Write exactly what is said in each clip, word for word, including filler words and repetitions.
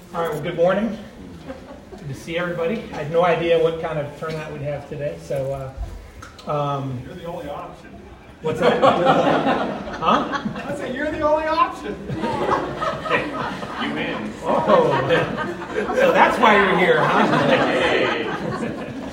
All right, well, good morning. Good to see everybody. I had no idea what kind of turnout we'd have today, so... Uh, um, you're the only option. What's that? Huh? I said, you're the only option. You win. Oh, so that's why you're here, huh?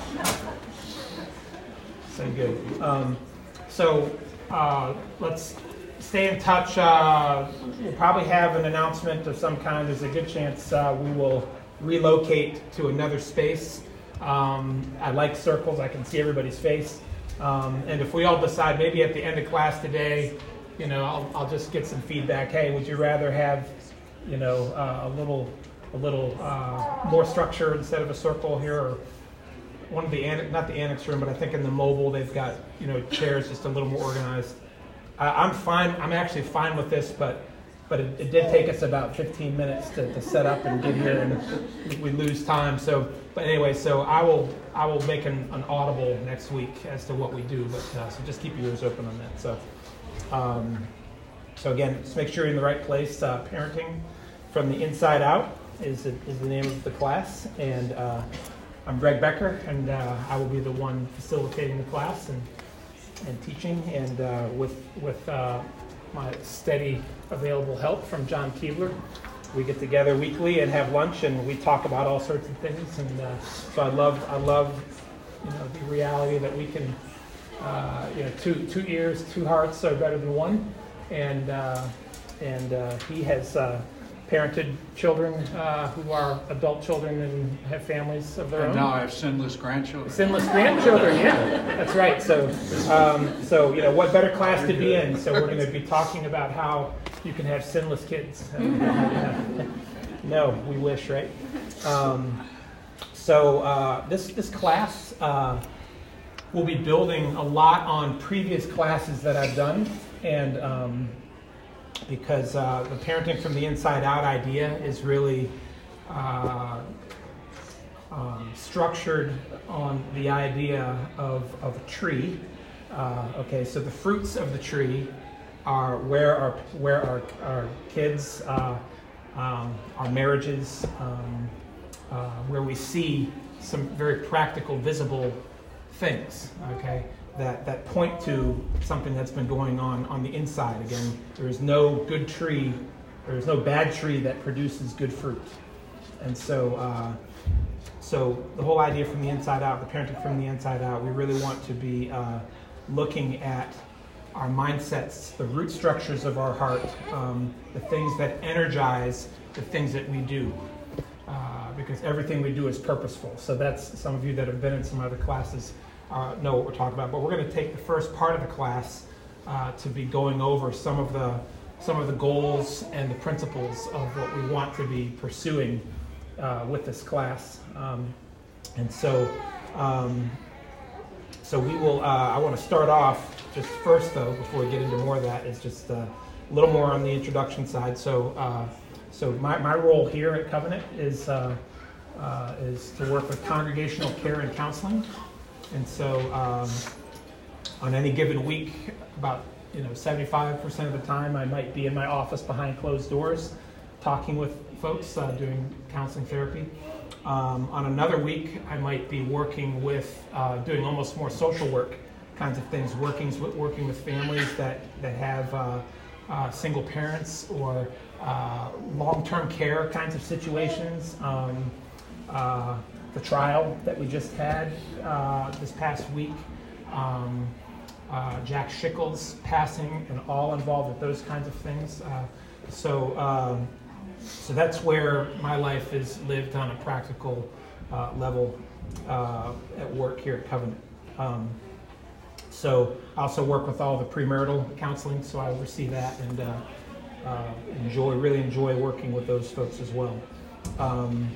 So good. Um, so uh, let's stay in touch. Uh, we'll probably have an announcement of some kind. There's a good chance uh, we will relocate to another space. Um, I like circles. I can see everybody's face. Um, and if we all decide maybe at the end of class today, you know, I'll, I'll just get some feedback. Hey, would you rather have, you know, uh, a little, a little uh, more structure instead of a circle here, or one of the annex, not the annex room, but I think in the mobile they've got, you know, chairs just a little more organized. Uh, I'm fine. I'm actually fine with this, but but it, it did take us about fifteen minutes to, to set up and get here, and we lose time. So, but anyway, so I will I will make an, an audible next week as to what we do. But uh, so just keep your ears open on that. So, um, so again, just make sure you're in the right place. Uh, Parenting from the Inside Out is the, is the name of the class, and uh, I'm Greg Becker, and uh, I will be the one facilitating the class and and teaching, and uh, with with uh, my steady available help from John Keebler. We get together weekly and have lunch, and we talk about all sorts of things. And uh, so I love I love you know the reality that we can uh, you know two two ears, two hearts are better than one, and uh, and uh, he has uh, parented children uh, who are adult children and have families of their And own. now I have sinless grandchildren. Sinless grandchildren, yeah, that's right. So, um, so you know, what better class to be in? So we're going to be talking about how you can have sinless kids. No, we wish, right? Um, so uh, this this class uh, will be building a lot on previous classes that I've done, and um, because uh, the Parenting from the Inside Out idea is really uh, um, structured on the idea of, of a tree. Uh, okay, so the fruits of the tree are where our where our, our kids, uh, um, our marriages, um, uh, where we see some very practical, visible things. Okay. That, that point to something that's been going on on the inside. Again, there is no good tree, there is no bad tree that produces good fruit. And so, uh, so the whole idea from the inside out, the parenting from the inside out, we really want to be uh, looking at our mindsets, the root structures of our heart, um, the things that energize the things that we do. Uh, because everything we do is purposeful. So that's, some of you that have been in some other classes Uh, know what we're talking about, but we're going to take the first part of the class uh, to be going over some of the some of the goals and the principles of what we want to be pursuing uh, with this class. Um, and so, um, so we will. Uh, I want to start off just first, though, before we get into more of that, is just uh, a little more on the introduction side. So, uh, so my my role here at Covenant is uh, uh, is to work with congregational care and counseling. And so, um, on any given week, about you know seventy-five percent of the time, I might be in my office behind closed doors, talking with folks, uh, doing counseling therapy. Um, on another week, I might be working with, uh, doing almost more social work kinds of things, working with working with families that that have uh, uh, single parents or uh, long-term care kinds of situations. Um, uh, The trial that we just had uh, this past week, um, uh, Jack Schickles passing, and all involved with those kinds of things. Uh, so, um, so that's where my life is lived on a practical uh, level uh, at work here at Covenant. Um, so, I also work with all the premarital counseling, so I oversee that and uh, uh, enjoy, really enjoy working with those folks as well. Um,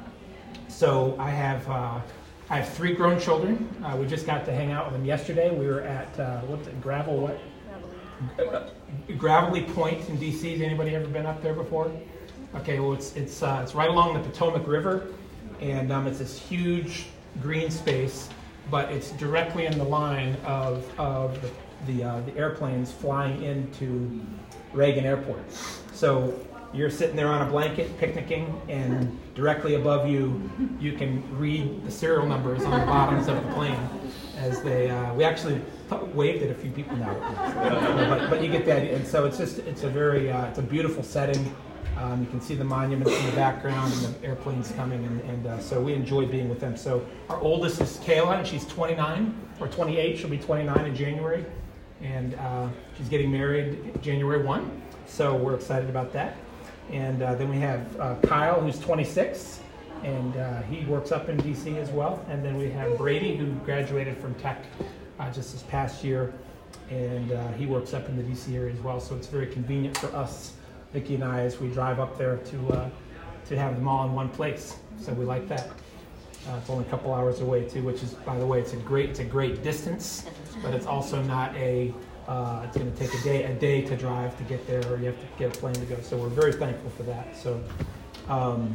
So I have uh, I have three grown children. Uh, we just got to hang out with them yesterday. We were at uh, what's it, Gravel what? Gravelly. Gravelly Point in D C. Has anybody ever been up there before? Okay, well it's it's uh, it's right along the Potomac River, and um, it's this huge green space, but it's directly in the line of of the the, uh, the airplanes flying into Reagan Airport. So you're sitting there on a blanket picnicking, and directly above you, you can read the serial numbers on the bottoms of the plane as they. Uh, we actually t- waved at a few people now, but, but you get that. And so it's just it's a very uh, it's a beautiful setting. Um, you can see the monuments in the background and the airplanes coming, and, and uh, so we enjoy being with them. So our oldest is Kayla, and she's twenty-nine or twenty-eight. She'll be twenty-nine in January, and uh, she's getting married January first. So we're excited about that. And uh, then we have uh, Kyle, who's twenty-six, and uh, he works up in D C as well. And then we have Brady, who graduated from Tech uh, just this past year, and uh, he works up in the D C area as well. So it's very convenient for us, Vicki and I, as we drive up there to uh, to have them all in one place. So we like that. Uh, it's only a couple hours away too, which is, by the way, it's a great it's a great distance, but it's also not a uh, it's going to take a day a day to drive to get there, or you have to get a plane to go. So we're very thankful for that. So um,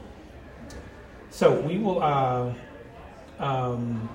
so we will uh, um,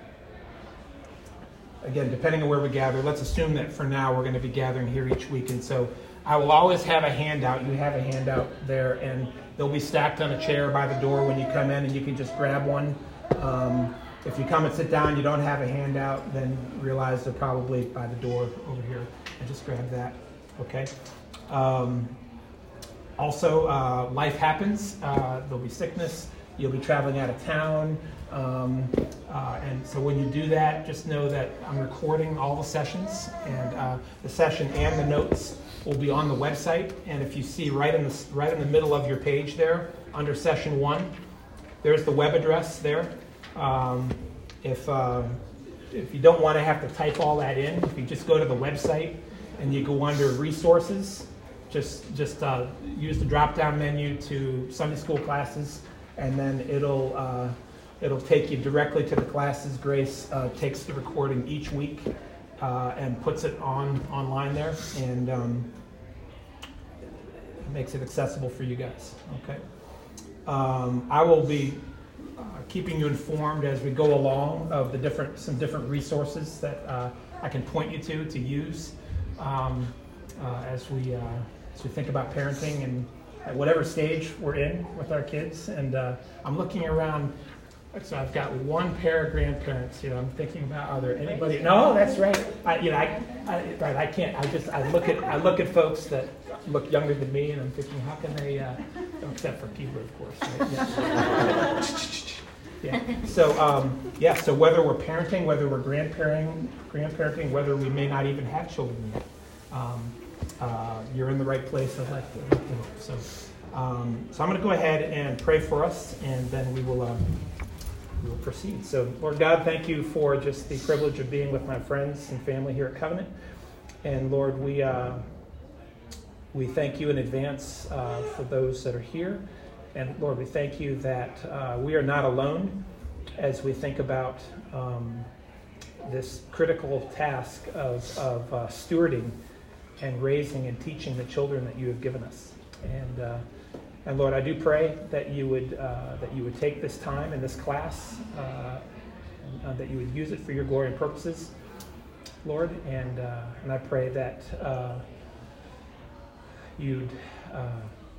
again, depending on where we gather. Let's assume that for now we're going to be gathering here each week, and so I will always have a handout. You have a handout there, and they'll be stacked on a chair by the door when you come in, and you can just grab one. Um, if you come and sit down, you don't have a handout, then realize they're probably by the door over here, and just grab that. Okay. Um, also, uh, life happens. Uh, there'll be sickness. You'll be traveling out of town. Um, uh, and so when you do that, just know that I'm recording all the sessions, and uh, the session and the notes will be on the website. And if you see right in the right in the middle of your page there, under session one, there's the web address there. Um, if uh, if you don't want to have to type all that in, if you just go to the website and you go under resources, just just uh, use the drop-down menu to Sunday school classes, and then it'll uh, it'll take you directly to the classes. Grace uh, takes the recording each week uh, and puts it on online there, and um, makes it accessible for you guys. Okay. Um, I will be uh, keeping you informed as we go along of the different some different resources that uh, I can point you to to use um, uh, as we uh, as we think about parenting and at whatever stage we're in with our kids. And uh, I'm looking around. So I've got one pair of grandparents. You know, I'm thinking about, are there anybody? No, that's right. I, you know, I, I, right, I can't. I just, I look at, I look at folks that look younger than me, and I'm thinking, how can they? Uh, except for Peter, of course. Right? Yeah. yeah. So, um, yeah. So whether we're parenting, whether we're grandparenting, grandparenting, whether we may not even have children yet, um, uh, you're in the right place. I'd like to, I'd like to hope. So, um, so I'm going to go ahead and pray for us, and then we will. Um, We will proceed. So, Lord God, thank you for just the privilege of being with my friends and family here at Covenant. And Lord, we uh, we thank you in advance uh, for those that are here. And Lord, we thank you that uh, we are not alone as we think about um, this critical task of, of uh, stewarding and raising and teaching the children that you have given us. And uh, And Lord, I do pray that you would uh, that you would take this time in this class, uh, and, uh, that you would use it for your glory and purposes, Lord. And uh, and I pray that uh, you'd uh,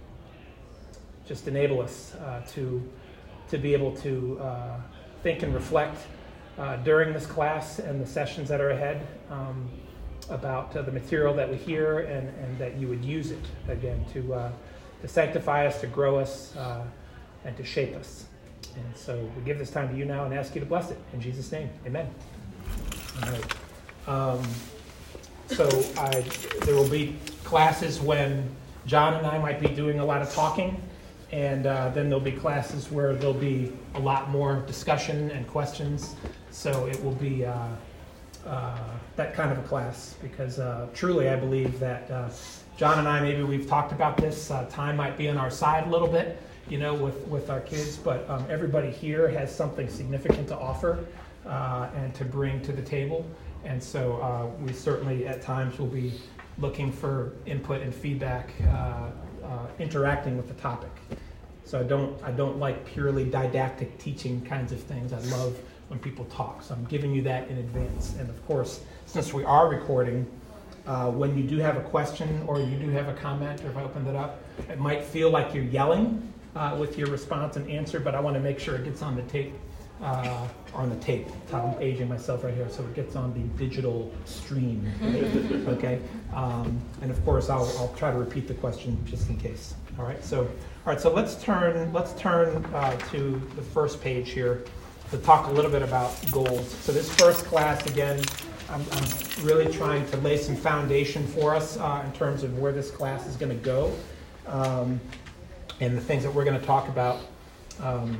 just enable us uh, to to be able to uh, think and reflect uh, during this class and the sessions that are ahead um, about uh, the material that we hear, and, and that you would use it again to. Uh, to sanctify us, to grow us, uh, and to shape us. And so we give this time to you now and ask you to bless it. In Jesus' name, amen. All right. Um, so I, there will be classes when John and I might be doing a lot of talking, and uh, then there'll be classes where there'll be a lot more discussion and questions. So it will be uh, uh, that kind of a class, because uh, truly I believe that uh, John and I, maybe we've talked about this, uh, time might be on our side a little bit, you know, with, with our kids, but um, everybody here has something significant to offer uh, and to bring to the table. And so uh, we certainly at times will be looking for input and feedback, uh, uh, interacting with the topic. So I don't, I don't like purely didactic teaching kinds of things. I love when people talk. So I'm giving you that in advance. And of course, since we are recording, uh, when you do have a question or you do have a comment, or if I opened it up, it might feel like you're yelling uh, with your response and answer, but I want to make sure it gets on the tape. Uh, on the tape. I'm aging myself right here, so it gets on the digital stream. Okay, um, and of course, I'll, I'll try to repeat the question just in case. All right. So, all right. So let's turn let's turn uh, to the first page here to talk a little bit about goals. So this first class, again, I'm, I'm really trying to lay some foundation for us uh, in terms of where this class is going to go, um, and the things that we're going to talk about. Um,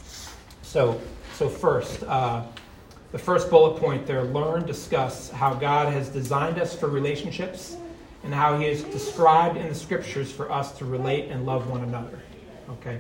so. So first, uh, the first bullet point there, learn, discuss how God has designed us for relationships and how he has described in the scriptures for us to relate and love one another. Okay,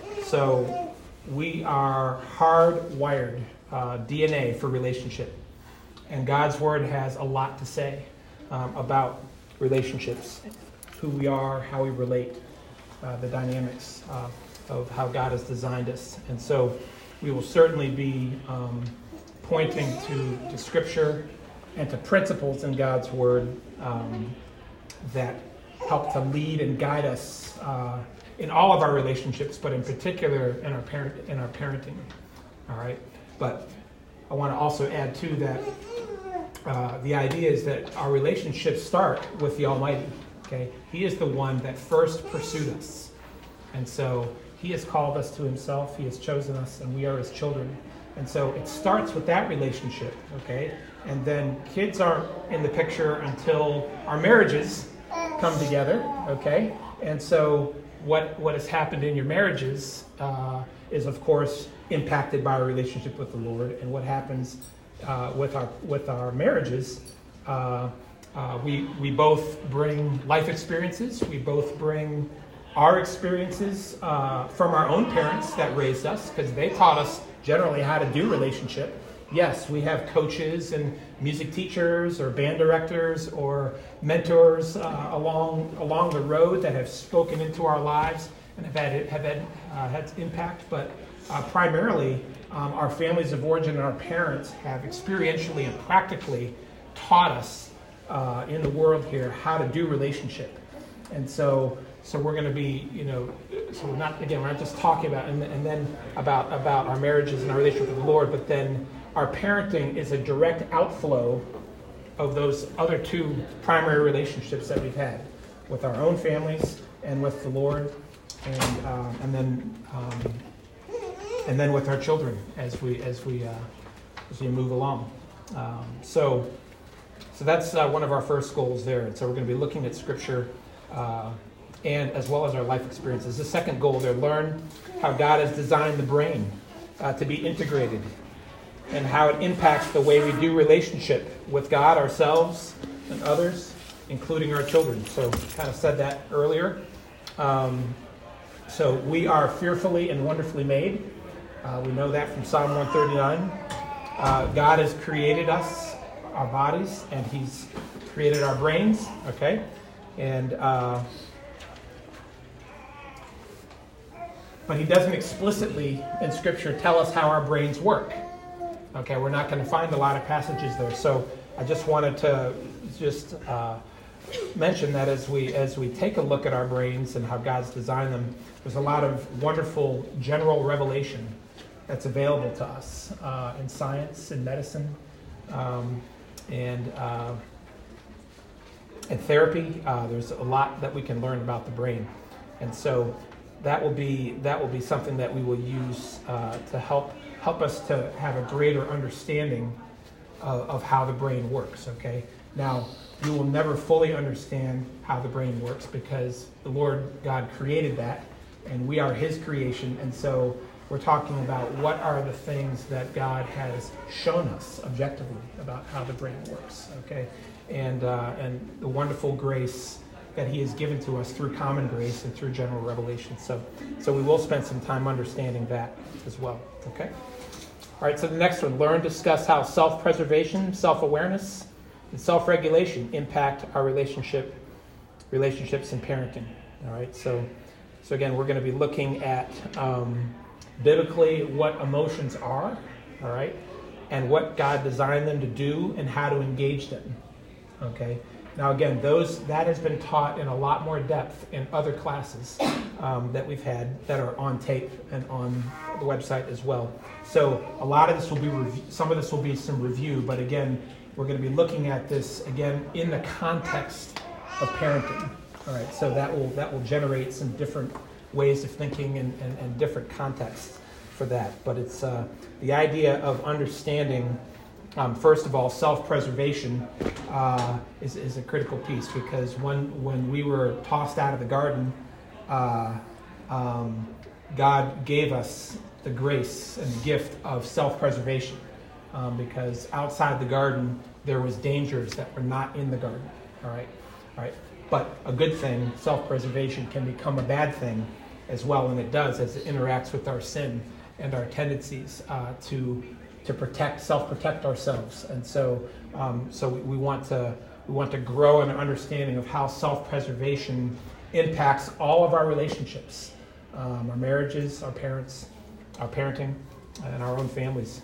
so we are hardwired uh, D N A for relationship. And God's word has a lot to say um, about relationships, who we are, how we relate, uh, the dynamics uh, of how God has designed us. And so we will certainly be um, pointing to, to Scripture and to principles in God's Word um, that help to lead and guide us uh, in all of our relationships, but in particular in our parent in our parenting. All right, but I want to also add too that uh, the idea is that our relationships start with the Almighty. Okay, He is the one that first pursued us, and so He has called us to himself. He has chosen us, and we are his children. And so it starts with that relationship, okay? And then kids aren't in the picture until our marriages come together, okay? And so what what has happened in your marriages uh, is, of course, impacted by our relationship with the Lord. And what happens uh, with our with our marriages, uh, uh, we we both bring life experiences. We both bring our experiences uh, from our own parents that raised us, because they taught us generally how to do relationship. Yes, we have coaches and music teachers or band directors or mentors uh, along along the road that have spoken into our lives and have had have had, uh, had impact. But uh, primarily, um, our families of origin and our parents have experientially and practically taught us uh, in the world here how to do relationship. And so. So we're going to be, you know, so we're not, again, we're not just talking about, and, and then about, about our marriages and our relationship with the Lord, but then our parenting is a direct outflow of those other two primary relationships that we've had with our own families and with the Lord, and um, and then um, and then with our children as we as we uh, as we move along. Um, so so that's uh, one of our first goals there, and so we're going to be looking at Scripture. Uh, and as well as our life experiences. The second goal there, learn how God has designed the brain uh, to be integrated and how it impacts the way we do relationship with God, ourselves, and others, including our children. So kind of said that earlier. Um, so we are fearfully and wonderfully made. Uh, we know that from Psalm one thirty-nine. Uh, God has created us, our bodies, and he's created our brains, okay? And... Uh, But he doesn't explicitly in Scripture tell us how our brains work. Okay, we're not going to find a lot of passages there. So I just wanted to just uh, mention that as we as we take a look at our brains and how God's designed them, there's a lot of wonderful general revelation that's available to us uh, in science, in medicine, um, and uh, in therapy. Uh, there's a lot that we can learn about the brain, and so. That will be that will be something that we will use uh, to help help us to have a greater understanding of, of how the brain works. Okay. Now you will never fully understand how the brain works because the Lord God created that, and we are His creation. And so we're talking about what are the things that God has shown us objectively about how the brain works. Okay, and uh, and the wonderful grace that he has given to us through common grace and through general revelation. So so we will spend some time understanding that as well. Okay? All right, so the next one, learn, discuss how self-preservation, self-awareness, and self-regulation impact our relationship, relationships and parenting. All right, so so again, we're going to be looking at um, biblically what emotions are, all right, and what God designed them to do and how to engage them. Okay? Now again, those that has been taught in a lot more depth in other classes um, that we've had that are on tape and on the website as well. So a lot of this will be rev- some of this will be some review, but again, we're going to be looking at this again in the context of parenting. All right, so that will that will generate some different ways of thinking and, and, and different contexts for that. But it's uh, the idea of understanding. Um, first of all, self-preservation uh, is, is a critical piece, because when when we were tossed out of the garden, uh, um, God gave us the grace and the gift of self-preservation, um, because outside the garden there was dangers that were not in the garden. All right, all right. But a good thing, self-preservation, can become a bad thing as well, and it does as it interacts with our sin and our tendencies uh, to. to protect, self-protect ourselves. And so um, so we, we want to we want to grow in an understanding of how self-preservation impacts all of our relationships, um, our marriages, our parents, our parenting, and our own families.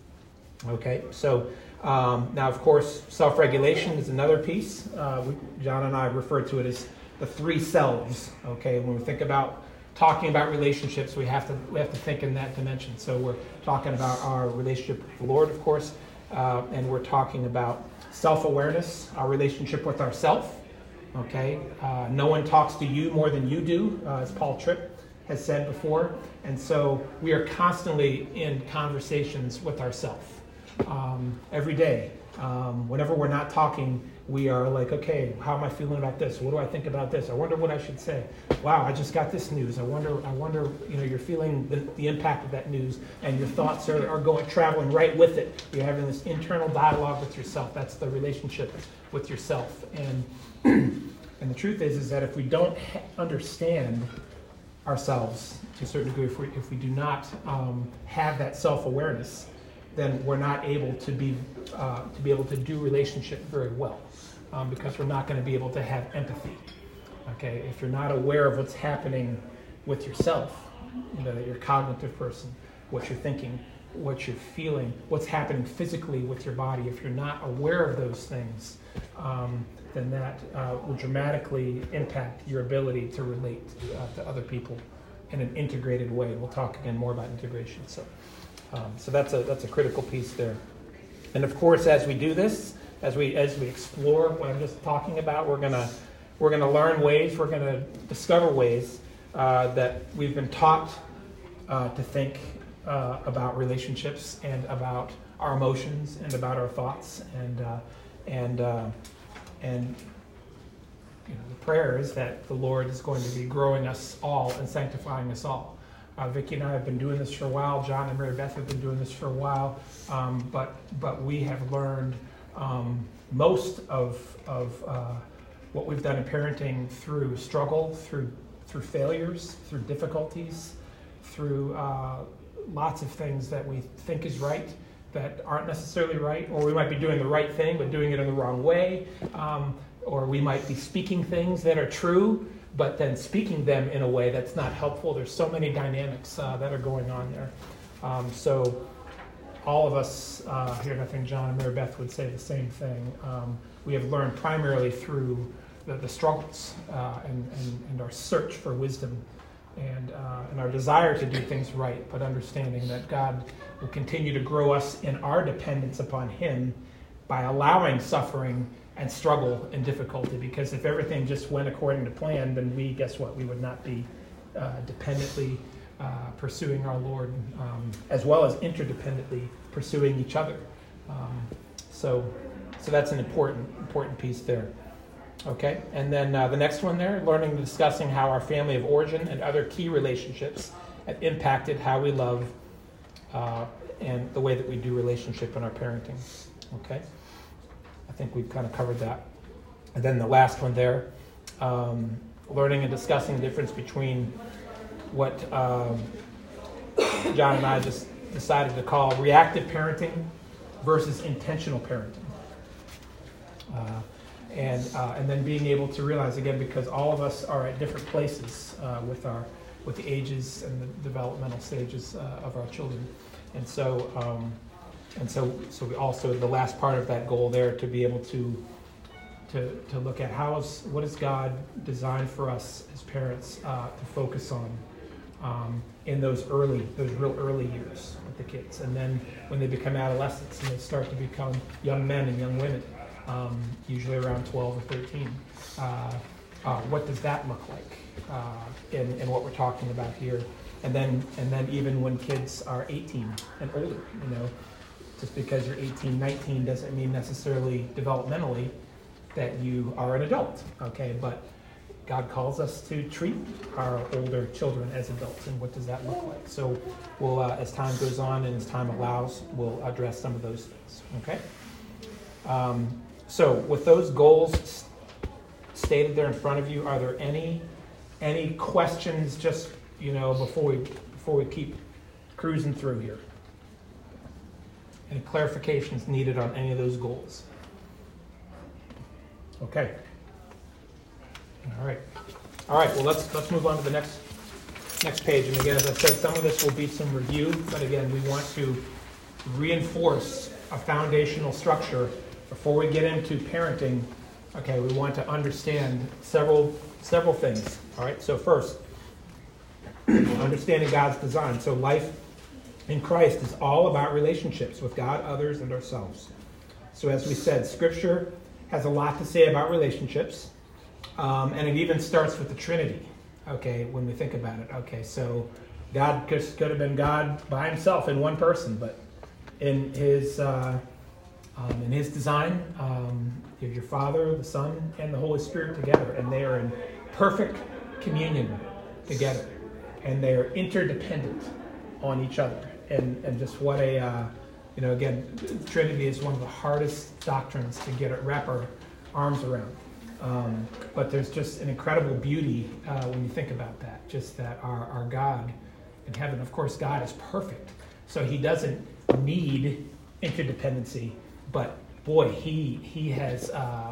Okay, so um, now of course self-regulation is another piece. Uh, we, John and I refer to it as the three selves. Okay, when we think about talking about relationships, we have to we have to think in that dimension. So we're talking about our relationship with the Lord, of course, uh, and we're talking about self-awareness, our relationship with ourself. Okay, uh, no one talks to you more than you do, uh, as Paul Tripp has said before, and so we are constantly in conversations with ourselves um, every day. Um, whenever we're not talking, we are like, okay, how am I feeling about this? What do I think about this? I wonder what I should say. Wow, I just got this news. I wonder, I wonder, you know, you're feeling the, the impact of that news, and your thoughts are, are going, traveling right with it. You're having this internal dialogue with yourself. That's the relationship with yourself. And and the truth is, is that if we don't ha- understand ourselves to a certain degree, if we, if we do not um, have that self-awareness, then we're not able to be uh, to be able to do relationship very well, um, because we're not going to be able to have empathy. Okay, if you're not aware of what's happening with yourself, you know, that you're a cognitive person, what you're thinking, what you're feeling, what's happening physically with your body, if you're not aware of those things, um, then that uh, will dramatically impact your ability to relate uh, to other people in an integrated way. We'll talk again more about integration. So. Um, so that's a that's a critical piece there, and of course, as we do this, as we as we explore what I'm just talking about, we're gonna we're gonna learn ways, we're gonna discover ways uh, that we've been taught uh, to think uh, about relationships and about our emotions and about our thoughts, and uh, and uh, and you know, the prayer is that the Lord is going to be growing us all and sanctifying us all. Uh, Vicki and I have been doing this for a while. John and Mary Beth have been doing this for a while, um, but but we have learned um, most of of uh, what we've done in parenting through struggle, through through failures, through difficulties, through uh, lots of things that we think is right that aren't necessarily right, or we might be doing the right thing but doing it in the wrong way, um, or we might be speaking things that are true, but then speaking them in a way that's not helpful. There's so many dynamics uh, that are going on there. Um, so all of us uh, here, and I think John and Mary Beth would say the same thing, um, we have learned primarily through the, the struggles uh, and, and, and our search for wisdom and, uh, and our desire to do things right, but understanding that God will continue to grow us in our dependence upon Him by allowing suffering and struggle and difficulty, because if everything just went according to plan, then we, guess what, we would not be uh, dependently uh, pursuing our Lord, um, as well as interdependently pursuing each other. Um, so so that's an important important piece there. Okay, and then uh, the next one there, learning and discussing how our family of origin and other key relationships have impacted how we love uh, and the way that we do relationship in our parenting. Okay. I think we've kind of covered that. And then the last one there, um, learning and discussing the difference between what um, John and I just decided to call reactive parenting versus intentional parenting. Uh, and uh, and then being able to realize, again, because all of us are at different places uh, with our with the ages and the developmental stages uh, of our children. And so um, And so, so we also, the last part of that goal there, to be able to to, to look at how is, what is God designed for us as parents uh, to focus on um, in those early, those real early years with the kids. And then when they become adolescents and they start to become young men and young women, um, usually around twelve or thirteen, uh, uh, what does that look like uh, in, in what we're talking about here? And then, and then even when kids are eighteen and older, you know, just because you're eighteen, nineteen doesn't mean necessarily developmentally that you are an adult, okay? But God calls us to treat our older children as adults, and what does that look like? So we'll, uh, as time goes on and as time allows, we'll address some of those things, okay? Um, so with those goals stated there in front of you, are there any any questions just, you know, before we before we keep cruising through here? Any clarifications needed on any of those goals? Okay. All right. All right. Well, let's let's move on to the next next page. And again, as I said, some of this will be some review, but again, we want to reinforce a foundational structure before we get into parenting. Okay, we want to understand several several things. All right. So first, understanding God's design. So life in Christ is all about relationships with God, others, and ourselves. So as we said, Scripture has a lot to say about relationships, um, and it even starts with the Trinity. Okay, when we think about it. Okay, so God could, could have been God by himself in one person, but in his uh, um, in his design, um, you have your Father, the Son, and the Holy Spirit together, and they are in perfect communion together, and they are interdependent on each other. And and just what a uh, you know, again, Trinity is one of the hardest doctrines to get it, wrap our arms around. Um, but there's just an incredible beauty uh, when you think about that. Just that our, our God in heaven, of course, God is perfect. So he doesn't need interdependency. But boy, he he has uh,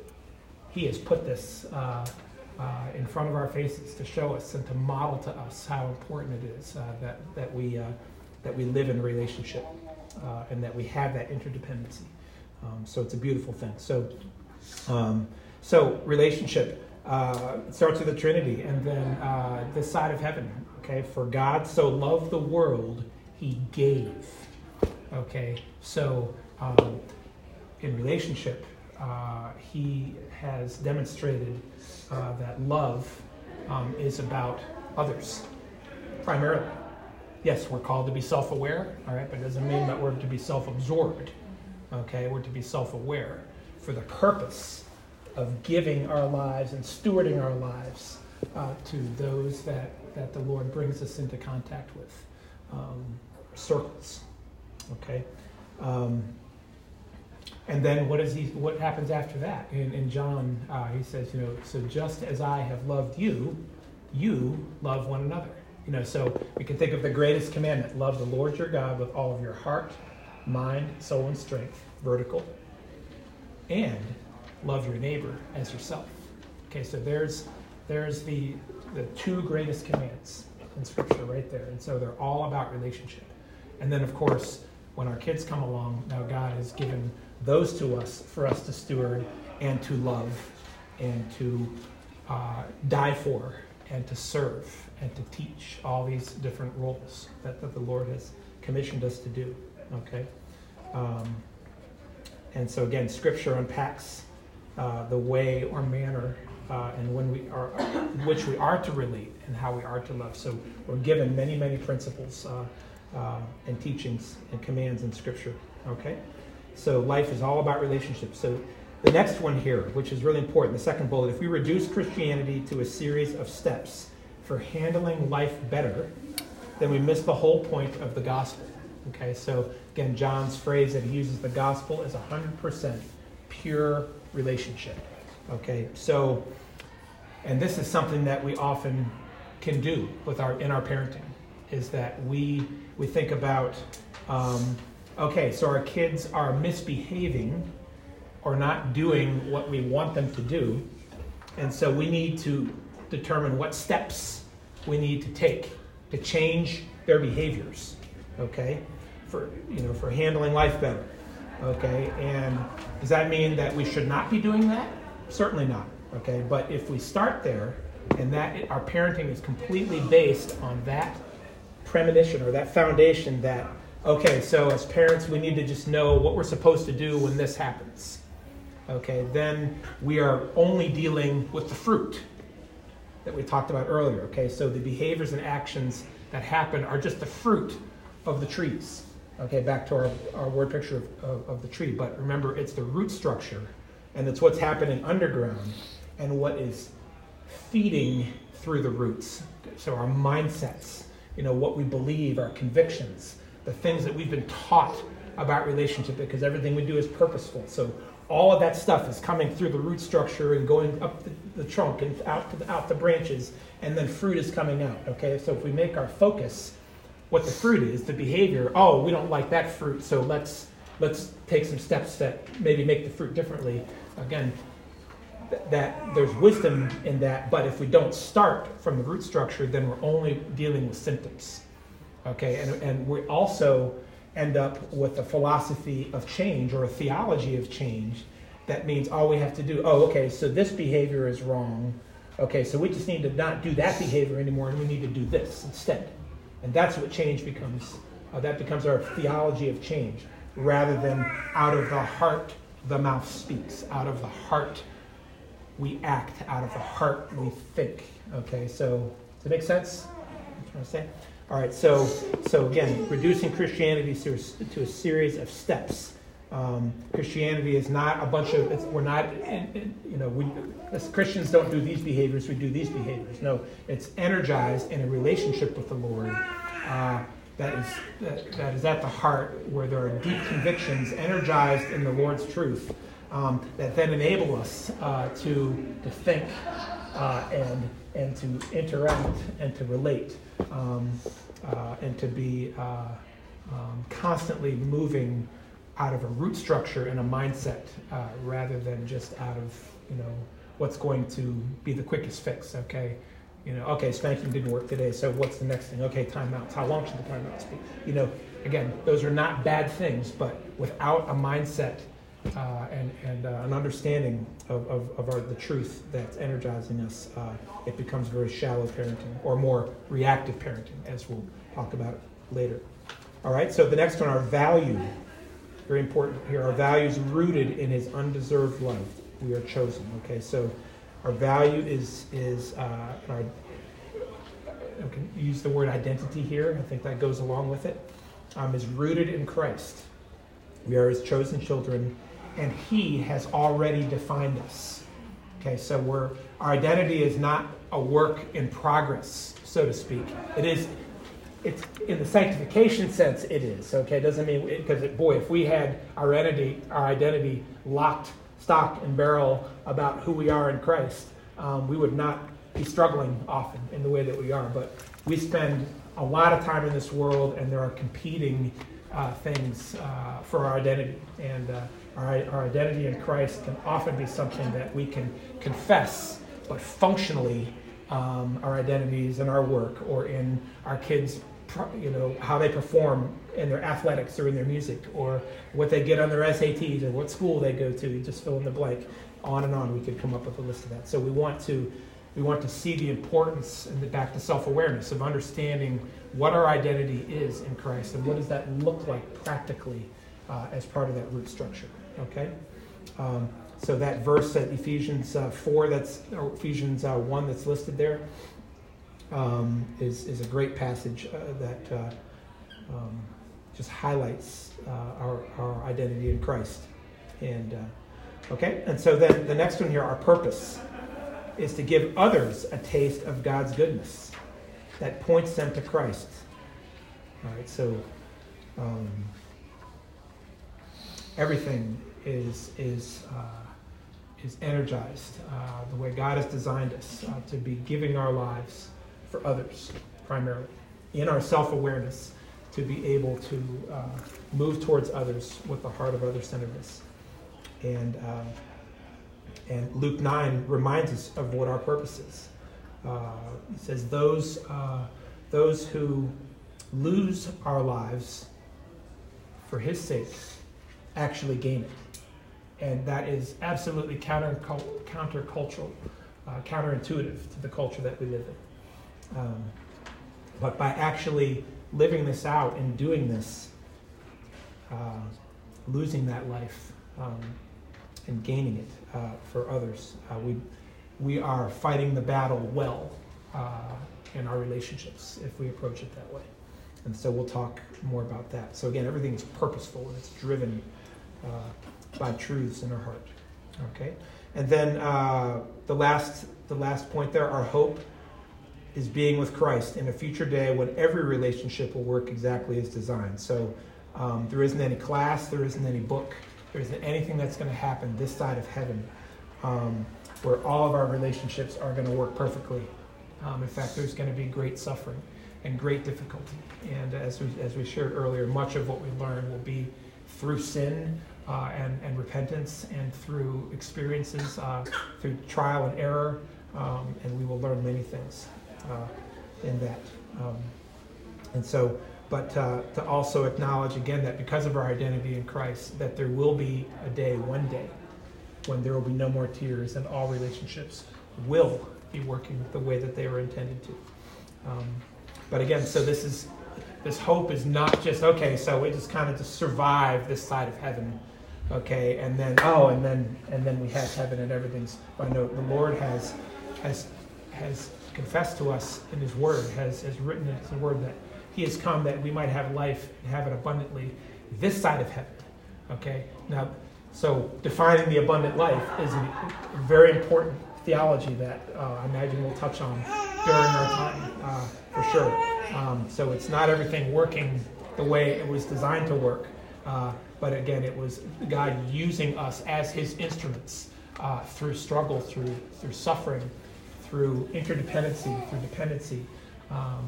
he has put this uh, uh, in front of our faces to show us and to model to us how important it is uh, that that we uh, that we live in a relationship uh, and that we have that interdependency. Um, so it's a beautiful thing. So. Um, So relationship uh, starts with the Trinity, and then uh, this side of heaven. Okay, for God so loved the world, He gave. Okay, so um, in relationship, uh, He has demonstrated uh, that love um, is about others primarily. Yes, we're called to be self-aware. All right, but it doesn't mean that we're to be self-absorbed. Okay, we're to be self-aware for the purpose of giving our lives and stewarding our lives uh, to those that, that the Lord brings us into contact with. Um, circles, okay? Um, and then what is he? What happens after that? In, in John, uh, he says, you know, so just as I have loved you, you love one another. You know, so we can think of the greatest commandment: love the Lord your God with all of your heart, mind, soul, and strength, vertical, and love your neighbor as yourself. Okay, so there's there's the the two greatest commands in Scripture right there. And so they're all about relationship. And then, of course, when our kids come along, now God has given those to us for us to steward and to love and to uh, die for and to serve and to teach all these different roles that, that the Lord has commissioned us to do. Okay? Um, and so, again, Scripture unpacks Uh, the way or manner uh, and when we are, which we are to relate and how we are to love. So we're given many, many principles uh, uh, and teachings and commands in Scripture. Okay, so life is all about relationships. So the next one here, which is really important, the second bullet: if we reduce Christianity to a series of steps for handling life better, then we miss the whole point of the gospel. Okay, so again, John's phrase that he uses: the gospel is one hundred percent pure relationship. Okay, so, and this is something that we often can do with our in our parenting, is that we we think about, um, okay, so our kids are misbehaving or not doing what we want them to do, and so we need to determine what steps we need to take to change their behaviors. Okay, for you know for handling life better. Okay, and does that mean that we should not be doing that? Certainly not, okay? But if we start there, and that our parenting is completely based on that premonition or that foundation that, okay, so as parents, we need to just know what we're supposed to do when this happens. Okay, then we are only dealing with the fruit that we talked about earlier. Okay, so the behaviors and actions that happen are just the fruit of the trees. Okay, back to our, our word picture of, of, of the tree. But remember, it's the root structure, and it's what's happening underground, and what is feeding through the roots. So our mindsets, you know, what we believe, our convictions, the things that we've been taught about relationship, because everything we do is purposeful. So all of that stuff is coming through the root structure and going up the, the trunk and out to the, out the branches, and then fruit is coming out. Okay, so if we make our focus what the fruit is, the behavior, oh, we don't like that fruit, so let's let's take some steps that maybe make the fruit differently. Again, th- that there's wisdom in that, but if we don't start from the root structure, then we're only dealing with symptoms. Okay, and and we also end up with a philosophy of change or a theology of change that means all we have to do, oh, okay, so this behavior is wrong. Okay, so we just need to not do that behavior anymore, and we need to do this instead. And that's what change becomes. Uh, that becomes our theology of change, rather than out of the heart the mouth speaks. Out of the heart we act. Out of the heart we think. Okay, so does it make sense? What I'm trying to say? All right, so so again, reducing Christianity to a, to a series of steps. Um, Christianity is not a bunch of, it's, we're not, in, in, you know, we as Christians don't do these behaviors, we do these behaviors. No, it's energized in a relationship with the Lord uh, that is that, that is at the heart, where there are deep convictions energized in the Lord's truth um, that then enable us uh, to to think uh, and and to interact and to relate um, uh, and to be uh, um, constantly moving out of a root structure and a mindset uh, rather than just out of, you know, what's going to be the quickest fix. Okay, you know, okay, spanking didn't work today, so what's the next thing? Okay, timeouts. How long should the timeouts be? You know, again, those are not bad things, but without a mindset uh, and and uh, an understanding of, of, of our, the truth that's energizing us, uh, it becomes very shallow parenting, or more reactive parenting, as we'll talk about later. All right, so the next one, our value. Very important here. Our value is rooted in His undeserved love. We are chosen. Okay, so our value is is uh, our. I can use the word identity here. I think that goes along with it. Um, is rooted in Christ. We are His chosen children, and He has already defined us. Okay, so we're our identity is not a work in progress, so to speak. It is. It's in the sanctification sense. It is okay. It doesn't mean because boy, if we had our identity, our identity locked, stock and barrel about who we are in Christ, um, we would not be struggling often in the way that we are. But we spend a lot of time in this world, and there are competing uh, things uh, for our identity, and uh, our, our identity in Christ can often be something that we can confess, but functionally, um, our identities in our work or in our kids', you know, how they perform in their athletics or in their music, or what they get on their S A Ts, or what school they go to. You just fill in the blank. On and on, we could come up with a list of that. So we want to, we want to see the importance, and the, back to self-awareness of understanding what our identity is in Christ, and what does that look like practically uh, as part of that root structure. Okay, um, so that verse at Ephesians uh, four, that's or Ephesians uh, one, that's listed there. Um, is, is a great passage uh, that uh, um, just highlights uh, our, our identity in Christ. And uh, okay, and so then the next one here, our purpose, is to give others a taste of God's goodness that points them to Christ. All right, so um, everything is is uh, is energized uh, the way God has designed us uh, to be giving our lives for others, primarily, in our self-awareness, to be able to uh, move towards others with the heart of other-centeredness. And uh, and Luke nine reminds us of what our purpose is. Uh, it says, those, uh, those who lose our lives for His sake actually gain it. and that is absolutely counter countercultural, uh, counterintuitive to the culture that we live in. Um, but by actually living this out and doing this, uh, losing that life um, and gaining it uh, for others, uh, we we are fighting the battle well uh, in our relationships if we approach it that way. And so we'll talk more about that. So again, everything is purposeful and it's driven uh, by truths in our heart. Okay, and then uh, the last the last point there, our hope is being with Christ in a future day when every relationship will work exactly as designed. So um, there isn't any class, there isn't any book, there isn't anything that's going to happen this side of heaven um, where all of our relationships are going to work perfectly. Um, in fact, there's going to be great suffering and great difficulty. And as we, as we shared earlier, much of what we learn will be through sin uh, and, and repentance and through experiences, uh, through trial and error, um, and we will learn many things uh, in that. Um, and so, but uh, to also acknowledge again that because of our identity in Christ, that there will be a day, one day, when there will be no more tears and all relationships will be working the way that they were intended to. Um, but again, so this is this hope is not just, okay, so we just kind of just survive this side of heaven, okay, and then, oh, and then and then we have heaven and everything's, but no, the Lord has has has confessed to us in his word, has, has written in his word that he has come that we might have life and have it abundantly this side of heaven, okay? Now, so defining the abundant life is a very important theology that uh, I imagine we'll touch on during our time, uh, for sure. Um, so it's not everything working the way it was designed to work, uh, but again, it was God using us as his instruments uh, through struggle, through through suffering, through interdependency, through dependency, um,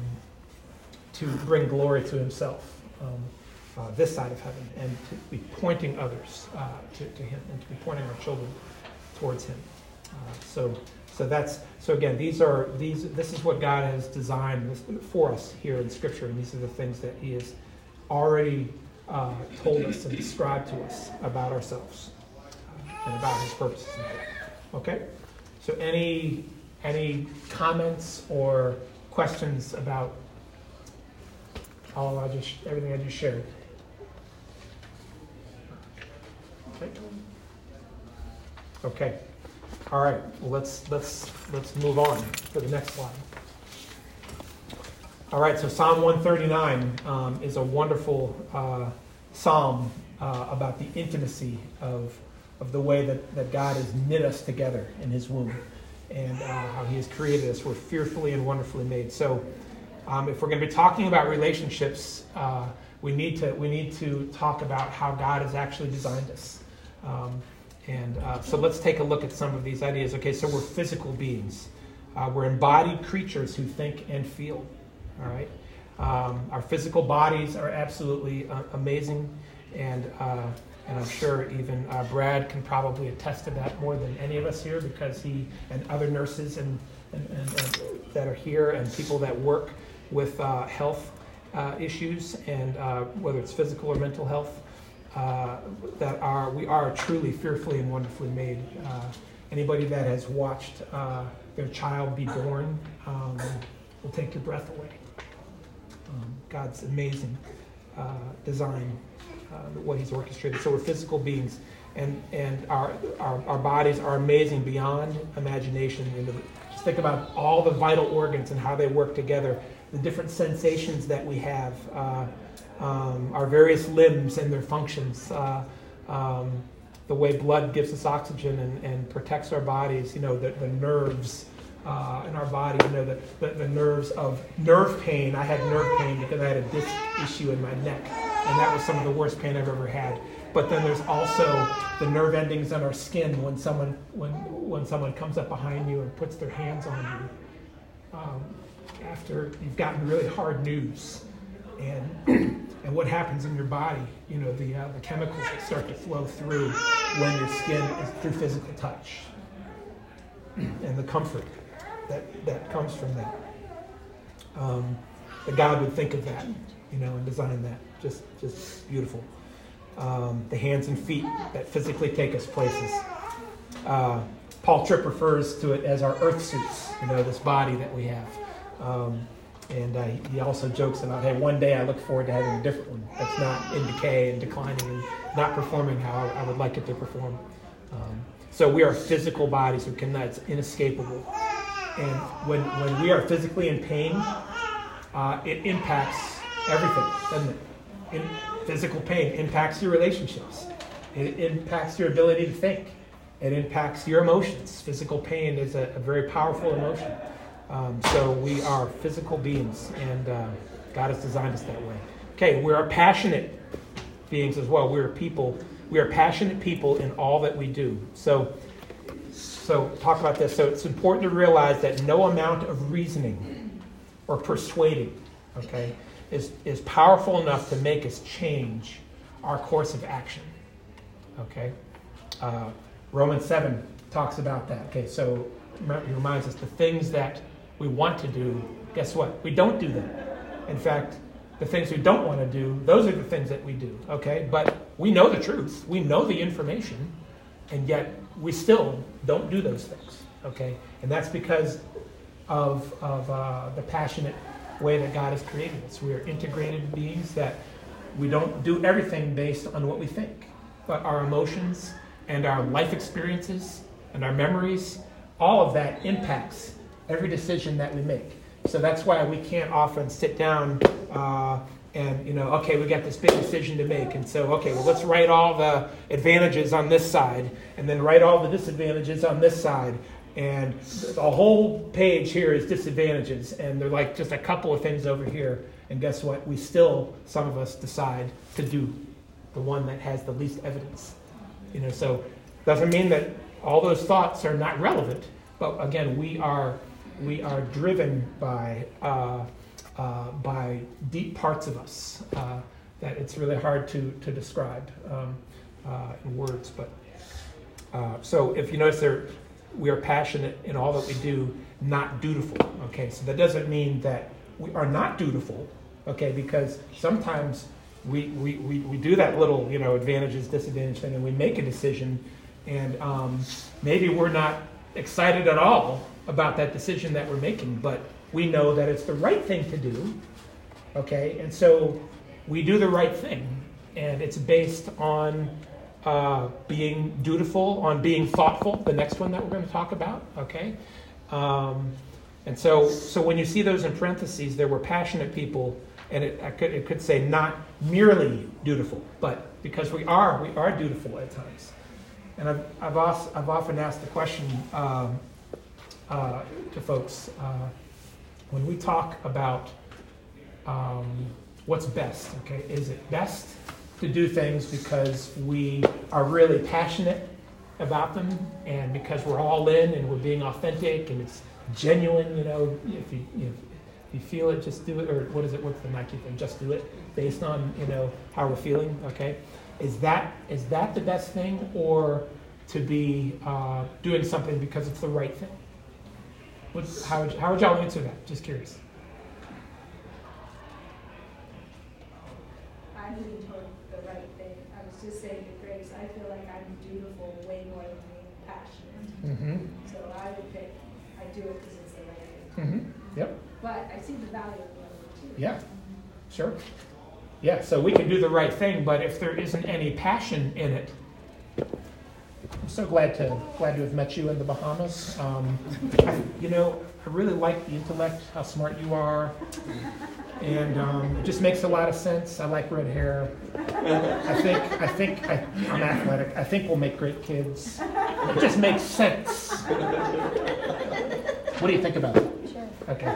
to bring glory to himself, um, uh, this side of heaven, and to be pointing others uh, to, to him, and to be pointing our children towards him. Uh, so, so that's so again. These are these. This is what God has designed for us here in Scripture, and these are the things that He has already uh, told us and described to us about ourselves uh, and about His purposes. Okay. So, any any comments or questions about all I just everything I just shared? Okay. Okay. All right. Well, let's let's let's move on to the next slide. All right. So Psalm one thirty-nine um, is a wonderful uh, psalm uh, about the intimacy of of the way that, that God has knit us together in His womb, and uh, how He has created us. We're fearfully and wonderfully made. So, um, if we're going to be talking about relationships, uh, we need to we need to talk about how God has actually designed us. Um, And uh, so let's take a look at some of these ideas. Okay, so we're physical beings. Uh, we're embodied creatures who think and feel. All right. Um, our physical bodies are absolutely uh, amazing, and uh, and I'm sure even uh, Brad can probably attest to that more than any of us here, because he and other nurses and, and, and, and that are here, and people that work with uh, health uh, issues, and uh, whether it's physical or mental health. Uh, that are we are truly fearfully and wonderfully made. Uh, anybody that has watched uh, their child be born um, will take your breath away. Um, God's amazing uh, design, uh, what He's orchestrated. So we're physical beings, and and our our, our bodies are amazing beyond imagination. And just think about all the vital organs and how they work together, the different sensations that we have. Uh, Um, our various limbs and their functions, uh, um, the way blood gives us oxygen and, and protects our bodies, you know, the, the nerves uh, in our body, you know, the, the, the nerves of nerve pain. I had nerve pain because I had a disc issue in my neck, and that was some of the worst pain I've ever had. But then there's also the nerve endings on our skin when someone when when someone comes up behind you and puts their hands on you um, after you've gotten really hard news. And and what happens in your body, you know, the uh, the chemicals that start to flow through when your skin is through physical touch, and the comfort that, that comes from that. Um, that God would think of that, you know, and design that. Just just beautiful. um, the hands and feet that physically take us places. Uh, Paul Tripp refers to it as our earth suits, you know, this body that we have. Um, and uh, he also jokes about, hey, one day I look forward to having a different one that's not in decay and declining and not performing how I would like it to perform. Um, so we are physical bodies who can, that's inescapable. And when, when we are physically in pain, uh, it impacts everything, doesn't it? In, physical pain impacts your relationships. It impacts your ability to think. It impacts your emotions. Physical pain is a, a very powerful emotion. Um, so we are physical beings, and uh, God has designed us that way. Okay, we are passionate beings as well. We are people. We are passionate people in all that we do. So, so talk about this. So it's important to realize that no amount of reasoning or persuading, okay, is is powerful enough to make us change our course of action. Okay. Uh, Romans seven talks about that. Okay, so it reminds us the things that we want to do, guess what? We don't do them. In fact, the things we don't want to do, those are the things that we do. Okay, but we know the truth. We know the information, and yet we still don't do those things. Okay, and that's because of, of uh, the passionate way that God has created us. We are integrated beings that we don't do everything based on what we think, but our emotions and our life experiences and our memories, all of that impacts every decision that we make. So that's why we can't often sit down uh, and, you know, okay, we got this big decision to make. And so, okay, well, let's write all the advantages on this side and then write all the disadvantages on this side. And the whole page here is disadvantages. And they're like just a couple of things over here. And guess what? We still, some of us, decide to do the one that has the least evidence. You know, so doesn't mean that all those thoughts are not relevant, but again, we are we are driven by uh, uh, by deep parts of us uh, that it's really hard to to describe um, uh, in words. But uh, so if you notice, there we are passionate in all that we do, not dutiful. Okay, so that doesn't mean that we are not dutiful. Okay, because sometimes. We, we, we, we do that little, you know, advantages, disadvantage thing, and we make a decision, and um, maybe we're not excited at all about that decision that we're making, but we know that it's the right thing to do, okay? And so we do the right thing, and it's based on uh, being dutiful, on being thoughtful, the next one that we're going to talk about, okay? Um, and so, so when you see those in parentheses, there were passionate people. And it, I could, it could say not merely dutiful, but because we are, we are dutiful at times. And I've, I've, also, I've often asked the question um, uh, to folks, uh, when we talk about um, what's best, okay, is it best to do things because we are really passionate about them and because we're all in and we're being authentic and it's genuine, you know, if you, you know, if you feel it, just do it, or what is it? What's the Nike thing? Just do it, based on, you know, how we're feeling. Okay, is that is that the best thing, or to be uh, doing something because it's the right thing? What's, how would how would y'all answer that? Just curious. I lean toward the right thing. I was just saying to Grace, I feel like I'm dutiful way more than being passionate. Mm-hmm. So I would pick, I do it because it's the right thing. Mm-hmm. Yep. But I see the value of the other too. Yeah, sure. Yeah, so we can do the right thing, but if there isn't any passion in it, I'm so glad to glad to have met you in the Bahamas. Um, I, you know, I really like the intellect, how smart you are, and um, it just makes a lot of sense. I like red hair. I think I think I, I'm athletic. I think we'll make great kids. It just makes sense. What do you think about it? Sure. Okay.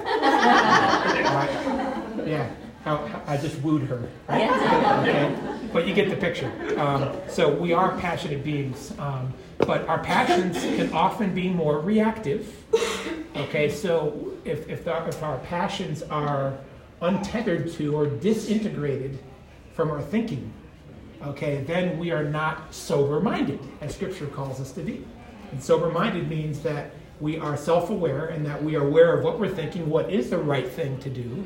Uh, yeah. How, how I just wooed her. Right? Okay. But you get the picture. Um, so we are passionate beings, um, but our passions can often be more reactive. Okay. So if if, the, if our passions are untethered to or disintegrated from our thinking, okay, then we are not sober-minded, as Scripture calls us to be. And sober-minded means that we are self-aware and that we are aware of what we're thinking, what is the right thing to do,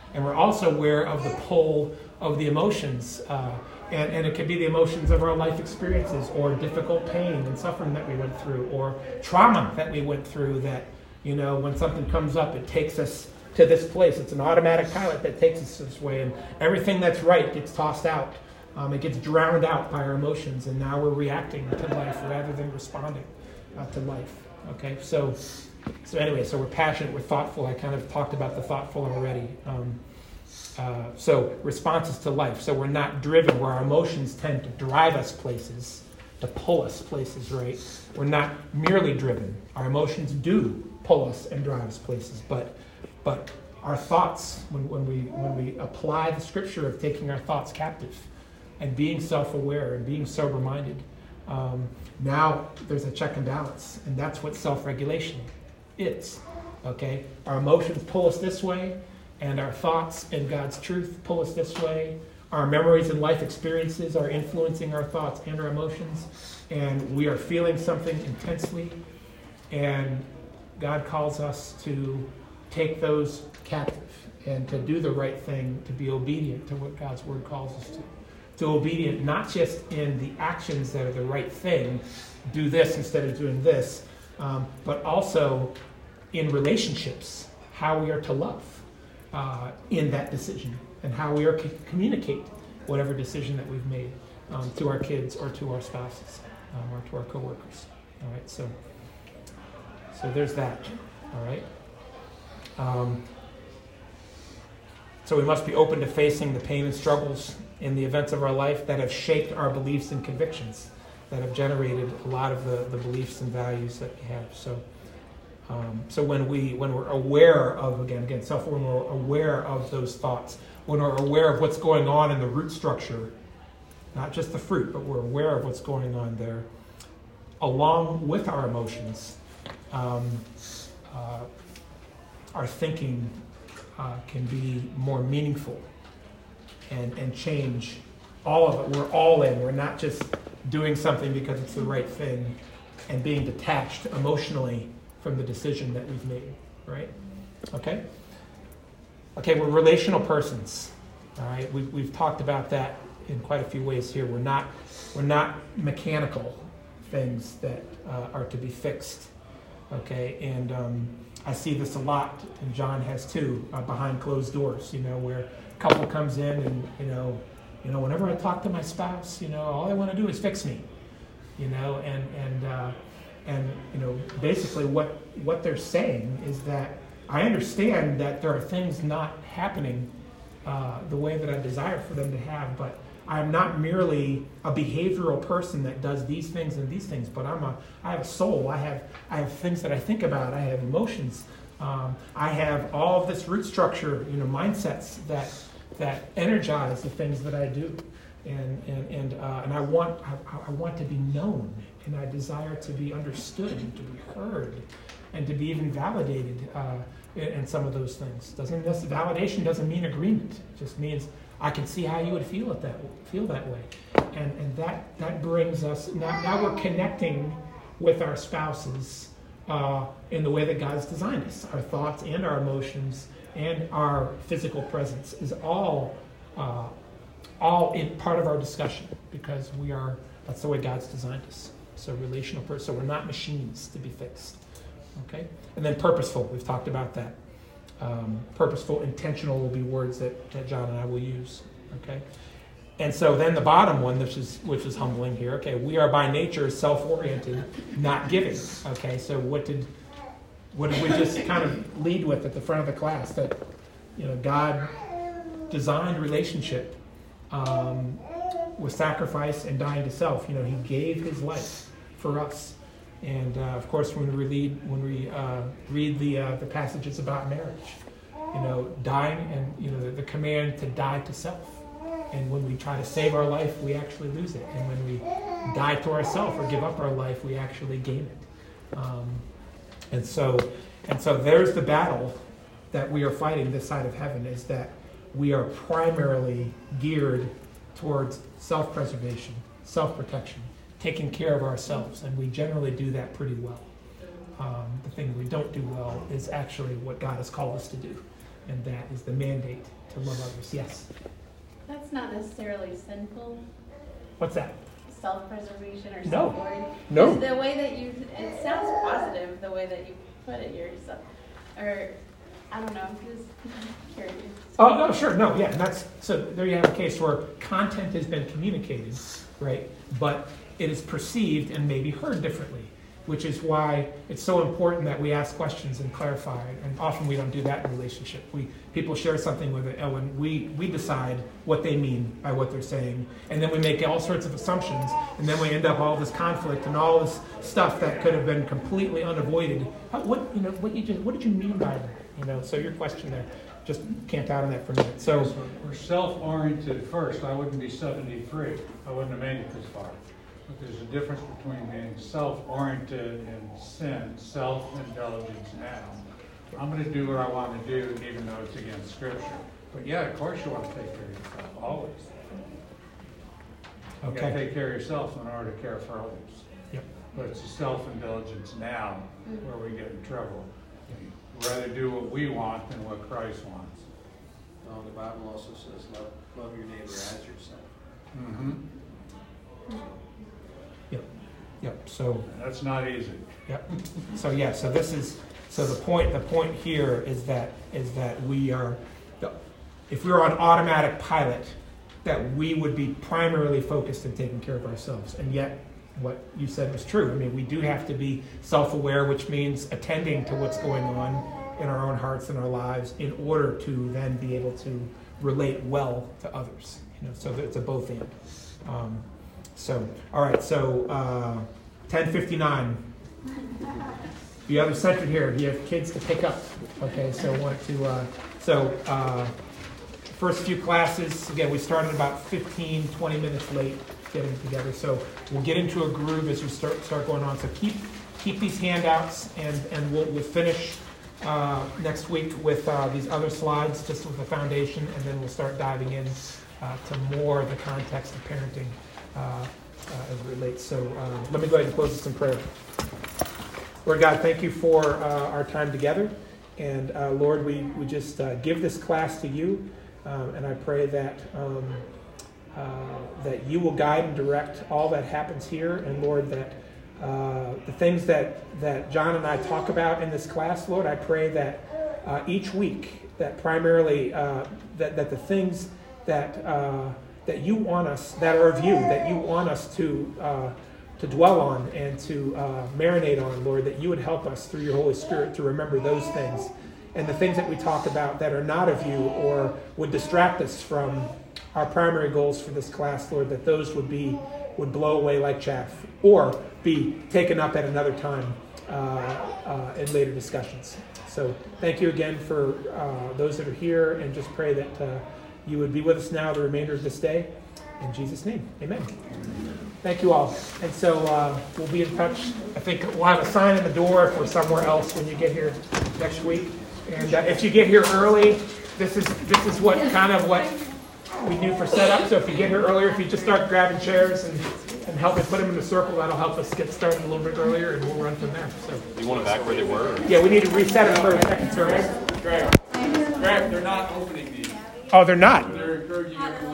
And we're also aware of the pull of the emotions. Uh, and, and it could be the emotions of our life experiences, or difficult pain and suffering that we went through, or trauma that we went through that, you know, when something comes up, it takes us to this place. It's an automatic pilot that takes us this way, and everything that's right gets tossed out. Um, it gets drowned out by our emotions, and now we're reacting to life rather than responding uh, to life. Okay, so so anyway, so we're passionate, we're thoughtful. I kind of talked about the thoughtful already. Um, uh, so responses to life. So we're not driven, where our emotions tend to drive us places, to pull us places, right? We're not merely driven. Our emotions do pull us and drive us places, but but our thoughts, when, when we when we apply the scripture of taking our thoughts captive and being self-aware and being sober-minded, um, now there's a check and balance, and that's what self-regulation is. Okay, our emotions pull us this way, and our thoughts and God's truth pull us this way. Our memories and life experiences are influencing our thoughts and our emotions, and we are feeling something intensely, and God calls us to take those captive and to do the right thing, to be obedient to what God's word calls us to. To obedient not just in the actions that are the right thing, do this instead of doing this, um, but also in relationships, how we are to love uh, in that decision, and how we are to communicate whatever decision that we've made um, to our kids or to our spouses um, or to our coworkers. All right, so so there's that. All right. Um, so we must be open to facing the pain and struggles in the events of our life that have shaped our beliefs and convictions, that have generated a lot of the, the beliefs and values that we have. So, um, so when we when we're aware of again again self when we're aware of those thoughts, when we're aware of what's going on in the root structure, not just the fruit, but we're aware of what's going on there, along with our emotions, um, uh, our thinking uh, can be more meaningful and, and change all of it. We're all in. We're not just doing something because it's the right thing and being detached emotionally from the decision that we've made, right? Okay? Okay, we're relational persons, all right? We've, we've talked about that in quite a few ways here. We're not, we're not mechanical things that uh, are to be fixed, okay? And um, I see this a lot, and John has too, uh, behind closed doors, you know, where a couple comes in and, you know, you know, whenever I talk to my spouse, you know, all I want to do is fix me, you know, and, and, uh, and you know, basically what, what they're saying is that I understand that there are things not happening uh, the way that I desire for them to have, but I'm not merely a behavioral person that does these things and these things, but I'm a, I have a soul. I have, I have things that I think about. I have emotions. Um, I have all of this root structure, you know, mindsets that that energize the things that I do, and and and uh, and I want I, I want to be known, and I desire to be understood, and to be heard, and to be even validated uh, in, in some of those things. Doesn't this validation doesn't mean agreement? It just means I can see how you would feel it that feel that way, and and that that brings us now. Now we're connecting with our spouses uh, in the way that God's designed us. Our thoughts and our emotions and our physical presence is all uh, all in part of our discussion, because we are. That's the way God's designed us. So relational person. So we're not machines to be fixed. Okay, and then purposeful. We've talked about that. Um, purposeful, intentional will be words that, that John and I will use. Okay, and so then the bottom one, which is which is humbling here. Okay, we are by nature self-oriented, not giving. Okay, so what did what did we just kind of lead with at the front of the class? That you know God designed relationship um, with sacrifice and dying to self. You know, He gave His life for us. And uh, of course, when we read when we uh, read the uh, the passages about marriage, you know, dying and you know the, the command to die to self. And when we try to save our life, we actually lose it. And when we die to ourselves or give up our life, we actually gain it. Um, and so, and so, there's the battle that we are fighting this side of heaven. Is that we are primarily geared towards self-preservation, self-protection, taking care of ourselves, and we generally do that pretty well. Um, the thing we don't do well is actually what God has called us to do, and that is the mandate to love others. Yes? That's not necessarily sinful, What's that? self-preservation or No. self-worth. No. The way that you, it sounds positive, the way that you put it yourself. Or, I don't know, I'm just curious. Oh, no, sure, no, yeah, and that's, so there you have a case where content has been communicated, right, but it is perceived and maybe heard differently, which is why it's so important that we ask questions and clarify, and often we don't do that in relationship. We, people share something with it, and we, we decide what they mean by what they're saying, and then we make all sorts of assumptions, and then we end up all this conflict and all this stuff that could have been completely unavoided. How, what, you know, what you just, what did you mean by that? You know, so your question there, just camp out on that for a minute. So, So we're self-oriented first. I wouldn't be seventy-three. I wouldn't have made it this far. But there's a difference between being self-oriented and sin, self-indulgence now. I'm going to do what I want to do even though it's against Scripture. But yeah, of course you want to take care of yourself, always. You got to okay. take care of yourself in order to care for others. Yep. But it's a self-indulgence now where we get in trouble. We'd rather do what we want than what Christ wants. No, the Bible also says love, love your neighbor as yourself. Mm-hmm. Yep. Yep. So, That's not easy. yep. So yeah. So this is. So the point. The point here is that is that we are. If we were on automatic pilot, that we would be primarily focused on taking care of ourselves, and yet what you said was true. I mean, we do have to be self-aware, which means attending to what's going on in our own hearts and our lives in order to then be able to relate well to others. You know, so that it's a both and. Um, so, all right. So, uh, ten fifty-nine. The other centered here. You have kids to pick up. Okay. So, I want to. Uh, so, uh, first few classes. Again, we started about fifteen, twenty minutes late getting together. So we'll get into a groove as we start start going on. So keep keep these handouts, and and we'll we'll finish uh, next week with uh, these other slides, just with the foundation, and then we'll start diving in uh, to more of the context of parenting uh, uh, as it relates. So uh, let me go ahead and close this in prayer. Lord God, thank you for uh, our time together, and uh, Lord, we we just uh, give this class to you, um, and I pray that. Um, Uh, that you will guide and direct all that happens here, and Lord, that uh, the things that, that John and I talk about in this class, Lord, I pray that uh, each week, that primarily, uh, that, that the things that uh, that you want us, that are of you, that you want us to uh, to dwell on and to uh, marinate on, Lord, that you would help us through your Holy Spirit to remember those things, and the things that we talk about that are not of you or would distract us from our primary goals for this class, Lord, that those would be would blow away like chaff or be taken up at another time uh, uh, in later discussions. So thank you again for uh, those that are here, and just pray that uh, you would be with us now the remainder of this day. In Jesus' name, amen. Thank you all. And so uh, we'll be in touch. I think we'll have a sign in the door if we're somewhere else when you get here next week. And uh, if you get here early, this is this is what kind of what we do for setup. So if you get here earlier, if you just start grabbing chairs and, and help me put them in a circle, that'll help us get started a little bit earlier, and we'll run from there. So You want them back where they were? Or? yeah, we need to reset it for a second service. Greg, Greg, they're not opening these. Oh, they're not. They're encouraging everyone